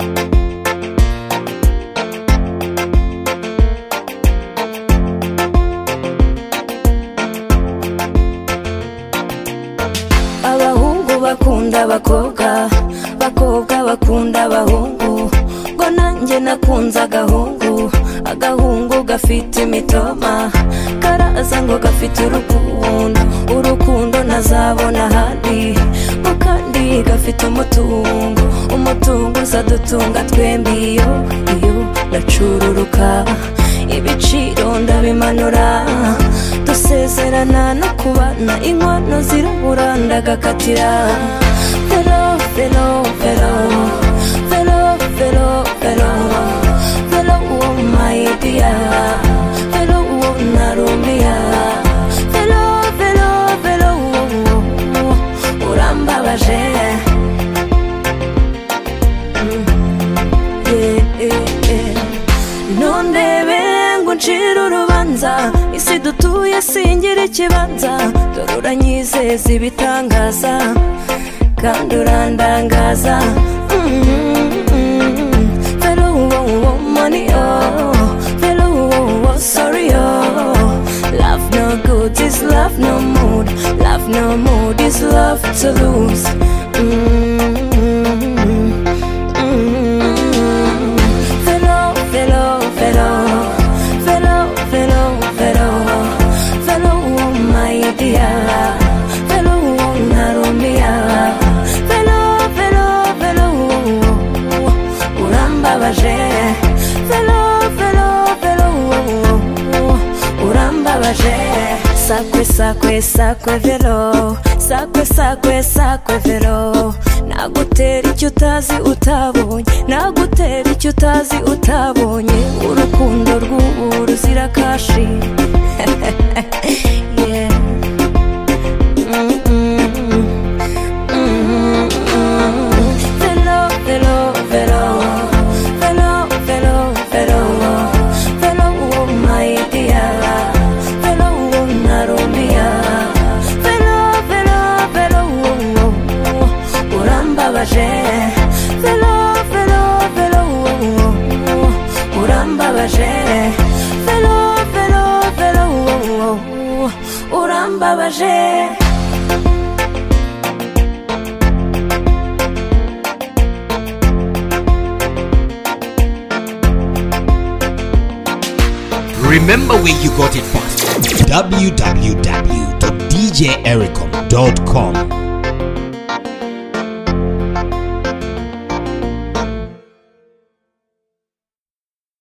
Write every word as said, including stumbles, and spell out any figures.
Abahungu bakunda abakobwa, bakobwa bakunda abahungu, ngo nanjye nakunze agahungu, agahungu gafite imitoma, karaza ngo gafite urukundo, urukundo ntazabona ahandi, ngo kandi gafite umutungo, umutungo uzadutunga twembi, iyo iyo ndacururuka, ibiciro ndabimanura, dusezerana no kubana, inkono zirabura ndagakatira. Velo, velo, velo, velo, velo, velo, velo, oh my dear, velo, oh narumia, velo, velo, velo, oh, urambabaje. Nondebe ngo ncira urubanza, isi dutuye singira ikibanza, dore uranyizeza ibitangaza kandi urandangaza. Velo oh money oh, velo oh sorry oh, love no good is love no mood, love no mood is love to lose. Sakwe sakwe sakwe velo, sakwe sakwe sakwe velo, nagutera icyo utazi utabonye, nagutera icyo utazi utabonye, urukundo rw'ubu ruzira kashi. Yeah. Velo velo velo, velo velo velo, velo oh my dear, velo oh narumia, velo velo velo, urambabaje, velo velo velo, urambabaje, velo velo velo, urambabaje. Remember where you got it first. w w w dot d j ericom dot com